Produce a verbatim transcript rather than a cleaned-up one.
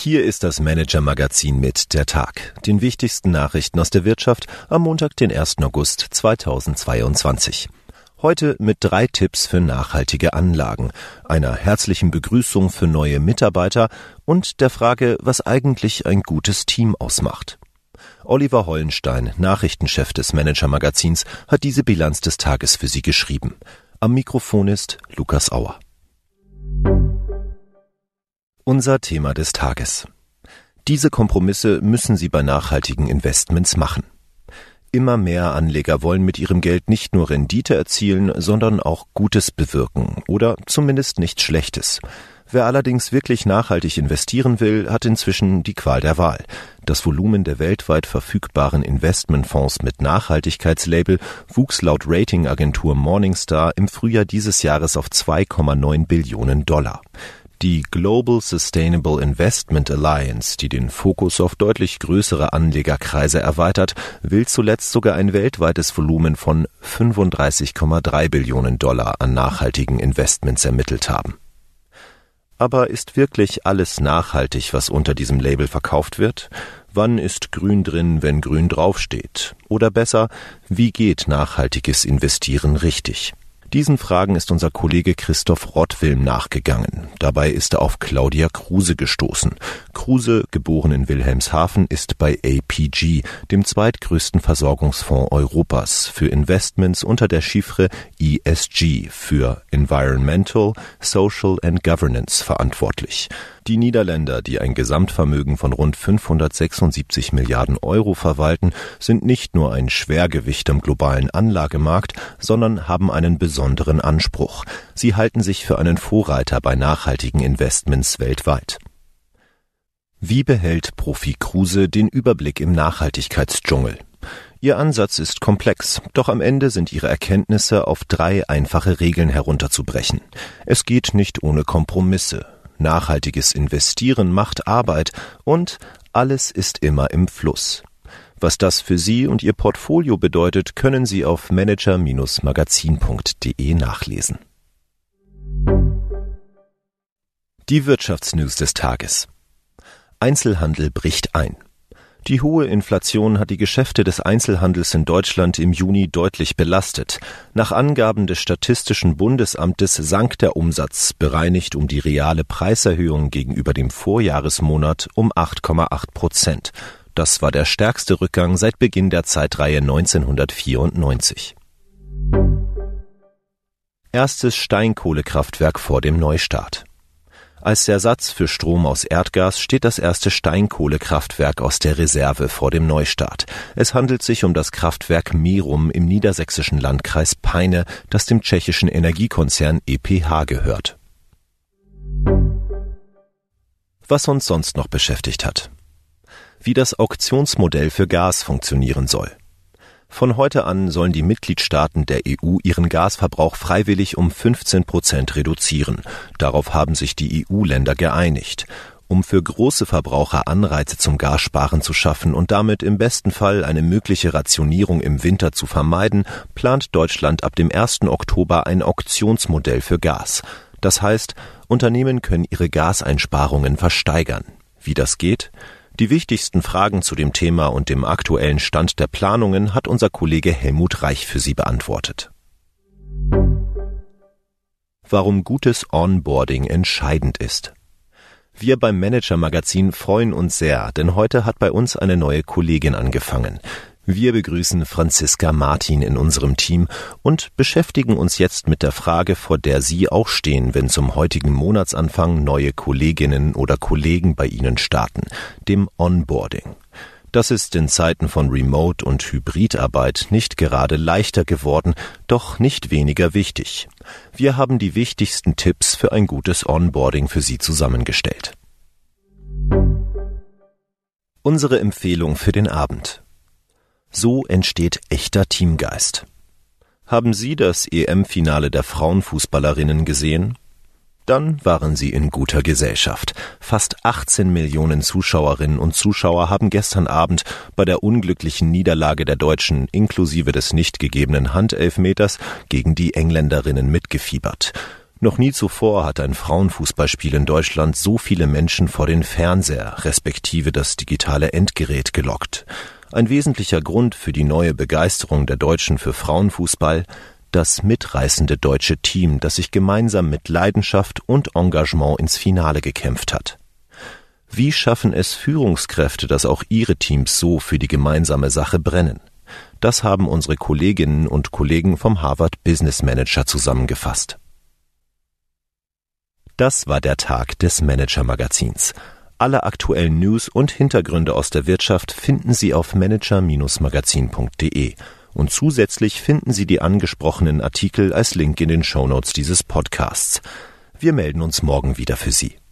Hier ist das Manager-Magazin mit der Tag, den wichtigsten Nachrichten aus der Wirtschaft am Montag, den ersten August zweitausendzweiundzwanzig. Heute mit drei Tipps für nachhaltige Anlagen, einer herzlichen Begrüßung für neue Mitarbeiter und der Frage, was eigentlich ein gutes Team ausmacht. Oliver Hollenstein, Nachrichtenchef des Manager-Magazins, hat diese Bilanz des Tages für Sie geschrieben. Am Mikrofon ist Lukas Auer. Unser Thema des Tages. Diese Kompromisse müssen Sie bei nachhaltigen Investments machen. Immer mehr Anleger wollen mit ihrem Geld nicht nur Rendite erzielen, sondern auch Gutes bewirken oder zumindest nichts Schlechtes. Wer allerdings wirklich nachhaltig investieren will, hat inzwischen die Qual der Wahl. Das Volumen der weltweit verfügbaren Investmentfonds mit Nachhaltigkeitslabel wuchs laut Ratingagentur Morningstar im Frühjahr dieses Jahres auf zwei Komma neun Billionen Dollar. Die Global Sustainable Investment Alliance, die den Fokus auf deutlich größere Anlegerkreise erweitert, will zuletzt sogar ein weltweites Volumen von fünfunddreißig Komma drei Billionen Dollar an nachhaltigen Investments ermittelt haben. Aber ist wirklich alles nachhaltig, was unter diesem Label verkauft wird? Wann ist grün drin, wenn grün draufsteht? Oder besser, wie geht nachhaltiges Investieren richtig? Diesen Fragen ist unser Kollege Christoph Rottwilm nachgegangen. Dabei ist er auf Claudia Kruse gestoßen. Kruse, geboren in Wilhelmshaven, ist bei A P G, dem zweitgrößten Versorgungsfonds Europas, für Investments unter der Chiffre E S G für Environmental, Social and Governance verantwortlich. Die Niederländer, die ein Gesamtvermögen von rund fünfhundertsechsundsiebzig Milliarden Euro verwalten, sind nicht nur ein Schwergewicht am globalen Anlagemarkt, sondern haben einen besonderen Anspruch. Sie halten sich für einen Vorreiter bei nachhaltigen Investments weltweit. Wie behält Profi Kruse den Überblick im Nachhaltigkeitsdschungel? Ihr Ansatz ist komplex, doch am Ende sind ihre Erkenntnisse auf drei einfache Regeln herunterzubrechen. Es geht nicht ohne Kompromisse. Nachhaltiges Investieren macht Arbeit und alles ist immer im Fluss. Was das für Sie und Ihr Portfolio bedeutet, können Sie auf manager Bindestrich magazin punkt de nachlesen. Die Wirtschaftsnews des Tages. Einzelhandel bricht ein. Die hohe Inflation hat die Geschäfte des Einzelhandels in Deutschland im Juni deutlich belastet. Nach Angaben des Statistischen Bundesamtes sank der Umsatz, bereinigt um die reale Preiserhöhung gegenüber dem Vorjahresmonat, um acht Komma acht Prozent. Das war der stärkste Rückgang seit Beginn der Zeitreihe neunzehnhundertvierundneunzig. Erstes Steinkohlekraftwerk vor dem Neustart. Als Ersatz für Strom aus Erdgas steht das erste Steinkohlekraftwerk aus der Reserve vor dem Neustart. Es handelt sich um das Kraftwerk Merum im niedersächsischen Landkreis Peine, das dem tschechischen Energiekonzern E P H gehört. Was uns sonst noch beschäftigt hat. Wie das Auktionsmodell für Gas funktionieren soll. Von heute an sollen die Mitgliedstaaten der E U ihren Gasverbrauch freiwillig um fünfzehn Prozent reduzieren. Darauf haben sich die E U-Länder geeinigt. Um für große Verbraucher Anreize zum Gassparen zu schaffen und damit im besten Fall eine mögliche Rationierung im Winter zu vermeiden, plant Deutschland ab dem ersten Oktober ein Auktionsmodell für Gas. Das heißt, Unternehmen können ihre Gaseinsparungen versteigern. Wie das geht? Die wichtigsten Fragen zu dem Thema und dem aktuellen Stand der Planungen hat unser Kollege Helmut Reich für Sie beantwortet. Warum gutes Onboarding entscheidend ist. Wir beim Manager-Magazin freuen uns sehr, denn heute hat bei uns eine neue Kollegin angefangen. Wir begrüßen Franziska Martin in unserem Team und beschäftigen uns jetzt mit der Frage, vor der Sie auch stehen, wenn zum heutigen Monatsanfang neue Kolleginnen oder Kollegen bei Ihnen starten, dem Onboarding. Das ist in Zeiten von Remote- und Hybridarbeit nicht gerade leichter geworden, doch nicht weniger wichtig. Wir haben die wichtigsten Tipps für ein gutes Onboarding für Sie zusammengestellt. Unsere Empfehlung für den Abend. So entsteht echter Teamgeist. Haben Sie das E M-Finale der Frauenfußballerinnen gesehen? Dann waren Sie in guter Gesellschaft. Fast achtzehn Millionen Zuschauerinnen und Zuschauer haben gestern Abend bei der unglücklichen Niederlage der Deutschen inklusive des nicht gegebenen Handelfmeters gegen die Engländerinnen mitgefiebert. Noch nie zuvor hat ein Frauenfußballspiel in Deutschland so viele Menschen vor den Fernseher, respektive das digitale Endgerät gelockt. Ein wesentlicher Grund für die neue Begeisterung der Deutschen für Frauenfußball: das mitreißende deutsche Team, das sich gemeinsam mit Leidenschaft und Engagement ins Finale gekämpft hat. Wie schaffen es Führungskräfte, dass auch ihre Teams so für die gemeinsame Sache brennen? Das haben unsere Kolleginnen und Kollegen vom Harvard Business Manager zusammengefasst. Das war der Tag des Manager-Magazins. Alle aktuellen News und Hintergründe aus der Wirtschaft finden Sie auf manager Bindestrich magazin punkt de und zusätzlich finden Sie die angesprochenen Artikel als Link in den Shownotes dieses Podcasts. Wir melden uns morgen wieder für Sie.